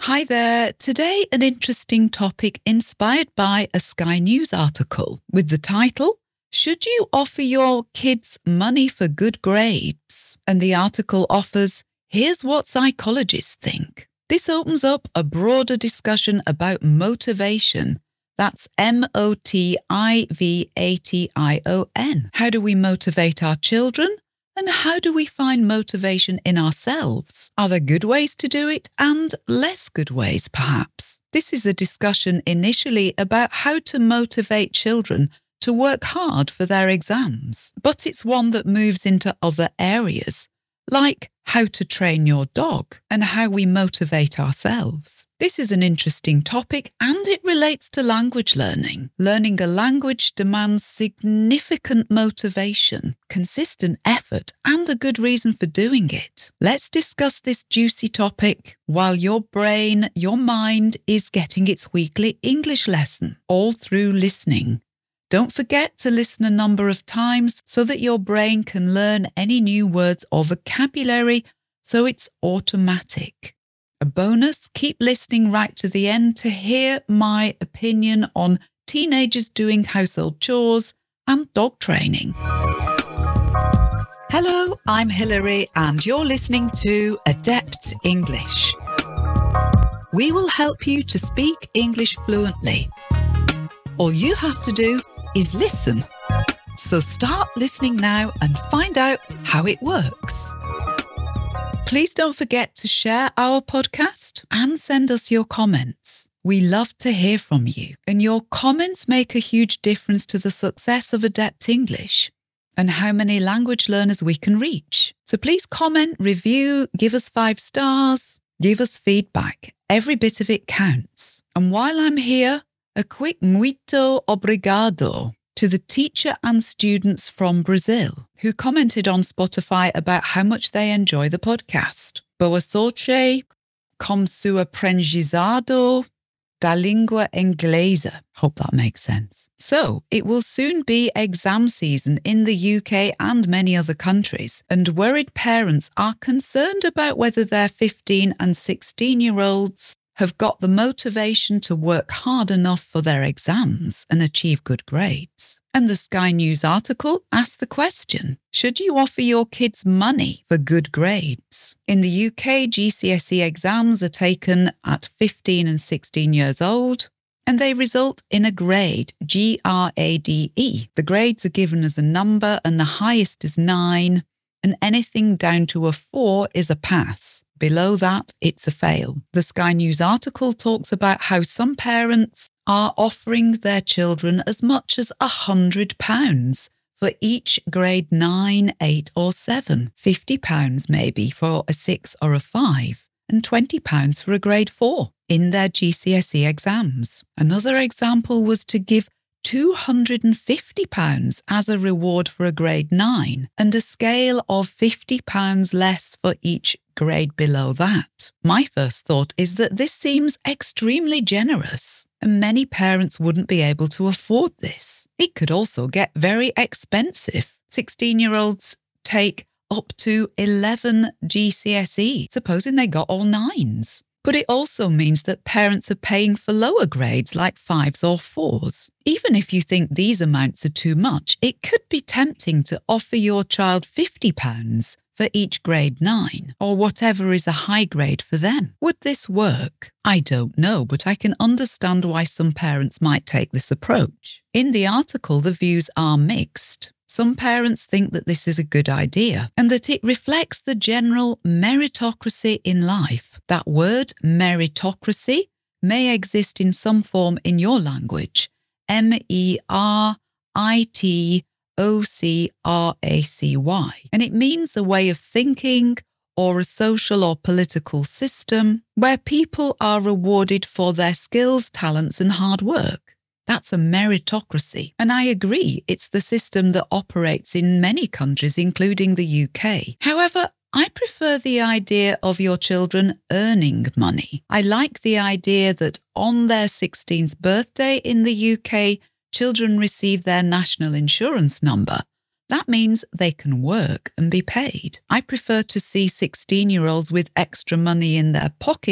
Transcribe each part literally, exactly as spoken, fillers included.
Hi there. Today, an interesting topic inspired by a Sky News article with the title, Should You Offer Your Kids Money for Good Grades? And the article offers, Here's what psychologists think. This opens up a broader discussion about motivation. That's M O T I V A T I O N. How do we motivate our children? And how do we find motivation in ourselves? Are there good ways to do it and less good ways, perhaps? This is a discussion initially about how to motivate children to work hard for their exams, but it's one that moves into other areas, like how to train your dog and how we motivate ourselves. This is an interesting topic and it relates to language learning. Learning a language demands significant motivation, consistent effort, and a good reason for doing it. Let's discuss this juicy topic while your brain, your mind is getting its weekly English lesson, all through listening. Don't forget to listen a number of times so that your brain can learn any new words or vocabulary so it's automatic. A bonus, keep listening right to the end to hear my opinion on teenagers doing household chores and dog training. Hello, I'm Hilary and you're listening to Adept English. We will help you to speak English fluently. All you have to do is listen. So start listening now and find out how it works. Please don't forget to share our podcast and send us your comments. We love to hear from you, and your comments make a huge difference to the success of Adept English and how many language learners we can reach. So please comment, review, give us five stars, give us feedback. Every bit of it counts. And while I'm here, a quick muito obrigado to the teacher and students from Brazil who commented on Spotify about how much they enjoy the podcast. Boa sorte com seu aprendizado da língua inglesa. Hope that makes sense. So, it will soon be exam season in the U K and many other countries, and worried parents are concerned about whether their fifteen and sixteen-year-olds have got the motivation to work hard enough for their exams and achieve good grades. And the Sky News article asks the question, should you offer your kids money for good grades? In the U K, G C S E exams are taken at fifteen and sixteen years old, and they result in a grade, G R A D E. The grades are given as a number, and the highest is nine, and anything down to a four is a pass. Below that, it's a fail. The Sky News article talks about how some parents are offering their children as much as one hundred pounds for each grade nine, eight or seven, fifty pounds maybe for a six or a five, and twenty pounds for a grade four in their G C S E exams. Another example was to give two hundred fifty pounds as a reward for a grade nine and a scale of fifty pounds less for each grade below that. My first thought is that this seems extremely generous and many parents wouldn't be able to afford this. It could also get very expensive. sixteen-year-olds take up to eleven G C S E, supposing they got all nines. But it also means that parents are paying for lower grades like fives or fours. Even if you think these amounts are too much, it could be tempting to offer your child fifty pounds for each grade nine, or whatever is a high grade for them. Would this work? I don't know, but I can understand why some parents might take this approach. In the article, the views are mixed. Some parents think that this is a good idea and that it reflects the general meritocracy in life. That word, meritocracy, may exist in some form in your language. M E R I T O C R A C Y. And it means a way of thinking or a social or political system where people are rewarded for their skills, talents and hard work. That's a meritocracy. And I agree, it's the system that operates in many countries, including the U K. However, I prefer the idea of your children earning money. I like the idea that on their sixteenth birthday in the U K, children receive their national insurance number. That means they can work and be paid. I prefer to see sixteen-year-olds with extra money in their pockets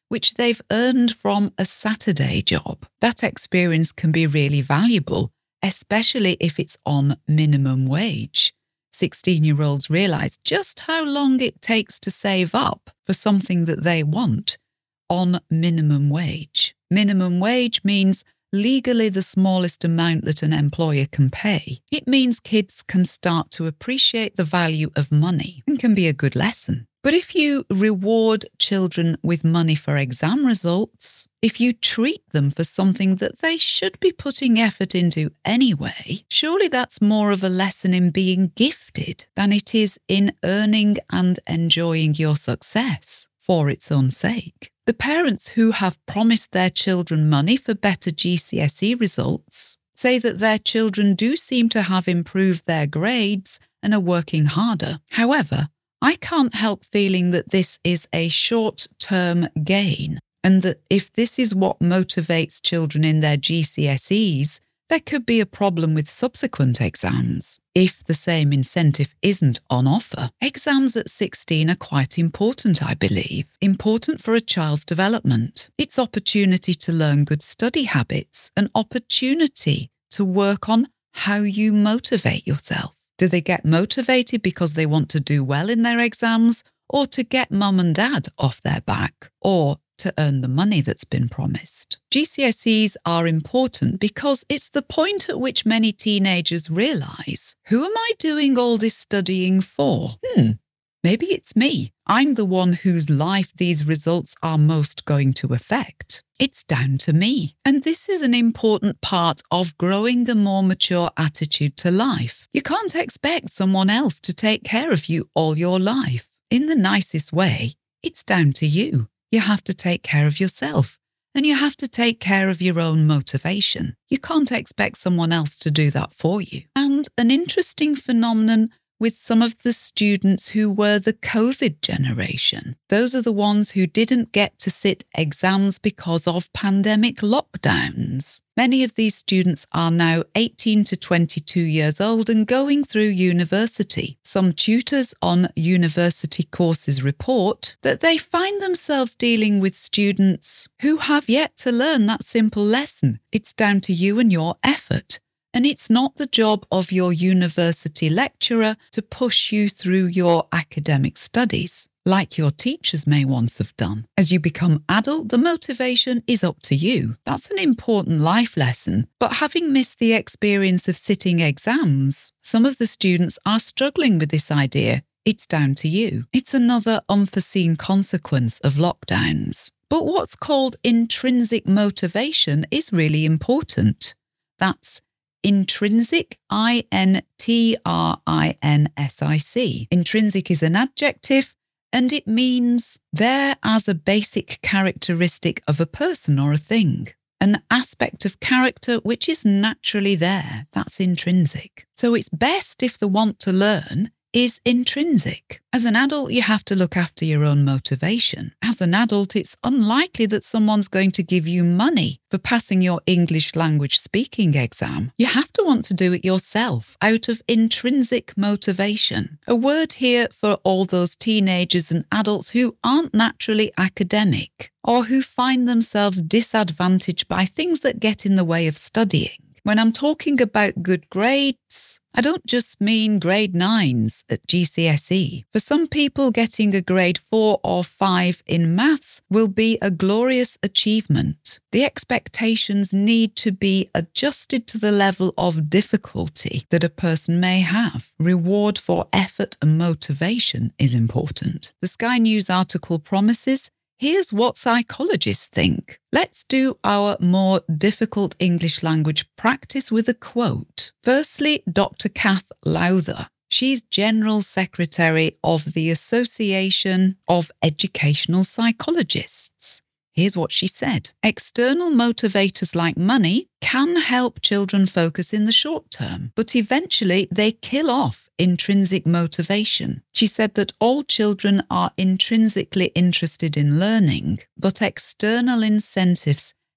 which they've earned from a Saturday job. That experience can be really valuable, especially if it's on minimum wage. sixteen-year-olds realise just how long it takes to save up for something that they want on minimum wage. Minimum wage means legally the smallest amount that an employer can pay. It means kids can start to appreciate the value of money and can be a good lesson. But if you reward children with money for exam results, if you treat them for something that they should be putting effort into anyway, surely that's more of a lesson in being gifted than it is in earning and enjoying your success for its own sake. The parents who have promised their children money for better G C S E results say that their children do seem to have improved their grades and are working harder. However, I can't help feeling that this is a short-term gain, and that if this is what motivates children in their G C S Es, there could be a problem with subsequent exams if the same incentive isn't on offer. Exams at sixteen are quite important, I believe. Important for a child's development. It's opportunity to learn good study habits, an opportunity to work on how you motivate yourself. Do they get motivated because they want to do well in their exams, or to get mum and dad off their back, or to earn the money that's been promised? G C S Es are important because it's the point at which many teenagers realise, who am I doing all this studying for? Hmm, maybe it's me. I'm the one whose life these results are most going to affect. It's down to me. And this is an important part of growing a more mature attitude to life. You can't expect someone else to take care of you all your life. In the nicest way, it's down to you. You have to take care of yourself, and you have to take care of your own motivation. You can't expect someone else to do that for you. And an interesting phenomenon with some of the students who were the COVID generation. Those are the ones who didn't get to sit exams because of pandemic lockdowns. Many of these students are now eighteen to twenty-two years old and going through university. Some tutors on university courses report that they find themselves dealing with students who have yet to learn that simple lesson. It's down to you and your effort. And it's not the job of your university lecturer to push you through your academic studies, like your teachers may once have done. As you become adult, the motivation is up to you. That's an important life lesson. But having missed the experience of sitting exams, some of the students are struggling with this idea. It's down to you. It's another unforeseen consequence of lockdowns. But what's called intrinsic motivation is really important. That's intrinsic, I N T R I N S I C. Intrinsic is an adjective, and it means there as a basic characteristic of a person or a thing. An aspect of character which is naturally there. That's intrinsic. So it's best if the want to learn is intrinsic. As an adult, you have to look after your own motivation. As an adult, it's unlikely that someone's going to give you money for passing your English language speaking exam. You have to want to do it yourself out of intrinsic motivation. A word here for all those teenagers and adults who aren't naturally academic or who find themselves disadvantaged by things that get in the way of studying. When I'm talking about good grades, I don't just mean grade nines at G C S E. For some people, getting a grade four or five in maths will be a glorious achievement. The expectations need to be adjusted to the level of difficulty that a person may have. Reward for effort and motivation is important. The Sky News article promises, here's what psychologists think. Let's do our more difficult English language practice with a quote. Firstly, Doctor Kath Lowther. She's General Secretary of the Association of Educational Psychologists. Here's what she said. External motivators like money can help children focus in the short term, but eventually they kill off intrinsic motivation. She said that all children are intrinsically interested in learning, but external incentives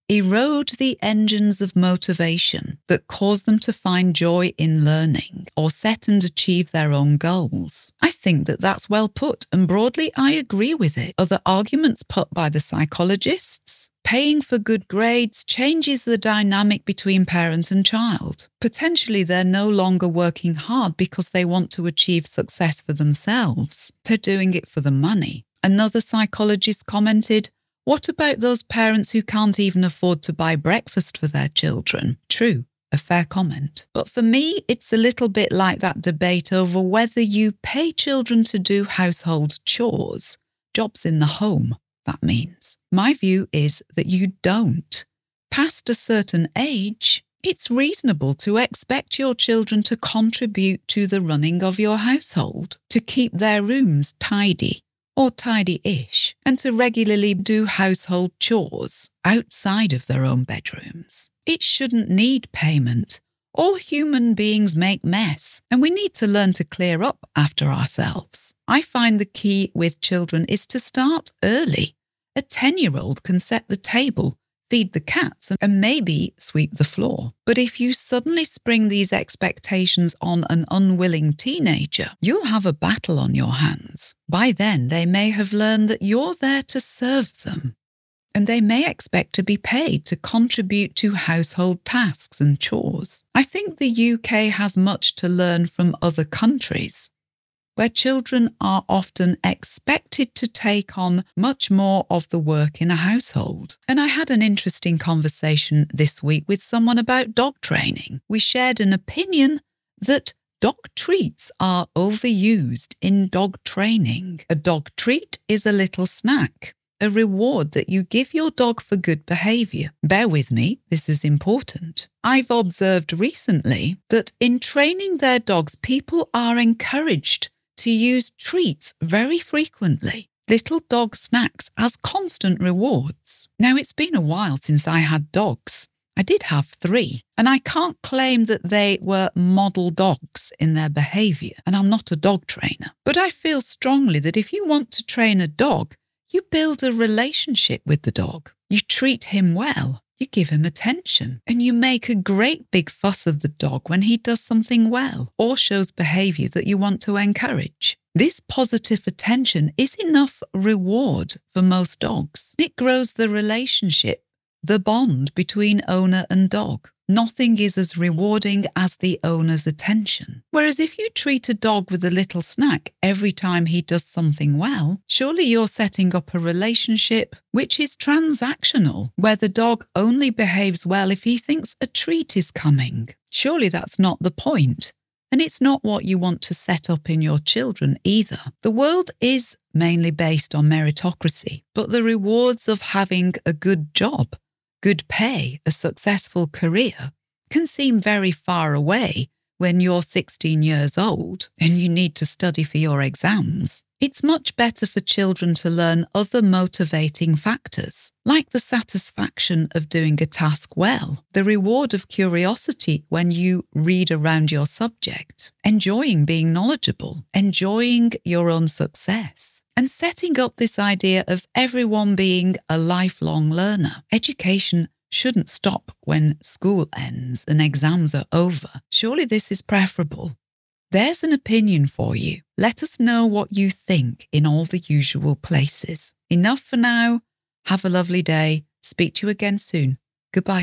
erode the engines of motivation that cause them to find joy in learning or set and achieve their own goals. I think that that's well put, and broadly I agree with it. Other arguments put by the psychologists: paying for good grades changes the dynamic between parent and child. Potentially they're no longer working hard because they want to achieve success for themselves. They're doing it for the money. Another psychologist commented, "What about those parents who can't even afford to buy breakfast for their children?" True, a fair comment. But for me, it's a little bit like that debate over whether you pay children to do household chores, jobs in the home, that means. My view is that you don't. Past a certain age, it's reasonable to expect your children to contribute to the running of your household, to keep their rooms tidy, or tidy-ish, and to regularly do household chores outside of their own bedrooms. It shouldn't need payment. All human beings make mess, and we need to learn to clear up after ourselves. I find the key with children is to start early. A ten-year-old can set the table, feed the cats, and maybe sweep the floor. But if you suddenly spring these expectations on an unwilling teenager, you'll have a battle on your hands. By then, they may have learned that you're there to serve them, and they may expect to be paid to contribute to household tasks and chores. I think the U K has much to learn from other countries, where children are often expected to take on much more of the work in a household. And I had an interesting conversation this week with someone about dog training. We shared an opinion that dog treats are overused in dog training. A dog treat is a little snack, a reward that you give your dog for good behaviour. Bear with me, this is important. I've observed recently that in training their dogs, people are encouraged to use treats very frequently, little dog snacks as constant rewards. Now, it's been a while since I had dogs. I did have three, and I can't claim that they were model dogs in their behaviour, and I'm not a dog trainer. But I feel strongly that if you want to train a dog, you build a relationship with the dog. You treat him well. You give him attention, and you make a great big fuss of the dog when he does something well or shows behaviour that you want to encourage. This positive attention is enough reward for most dogs. It grows the relationship, the bond between owner and dog. Nothing is as rewarding as the owner's attention. Whereas if you treat a dog with a little snack every time he does something well, surely you're setting up a relationship which is transactional, where the dog only behaves well if he thinks a treat is coming. Surely that's not the point. And it's not what you want to set up in your children either. The world is mainly based on meritocracy, but the rewards of having a good job, good pay, a successful career can seem very far away when you're sixteen years old and you need to study for your exams. It's much better for children to learn other motivating factors, like the satisfaction of doing a task well, the reward of curiosity when you read around your subject, enjoying being knowledgeable, enjoying your own success, and setting up this idea of everyone being a lifelong learner. Education shouldn't stop when school ends and exams are over. Surely this is preferable. There's an opinion for you. Let us know what you think in all the usual places. Enough for now. Have a lovely day. Speak to you again soon. Goodbye.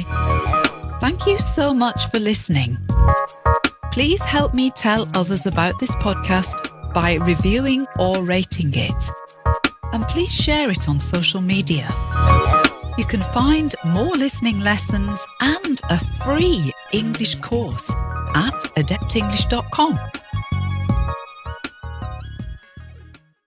Thank you so much for listening. Please help me tell others about this podcast by reviewing or rating it. And please share it on social media. You can find more listening lessons and a free English course at adept english dot com.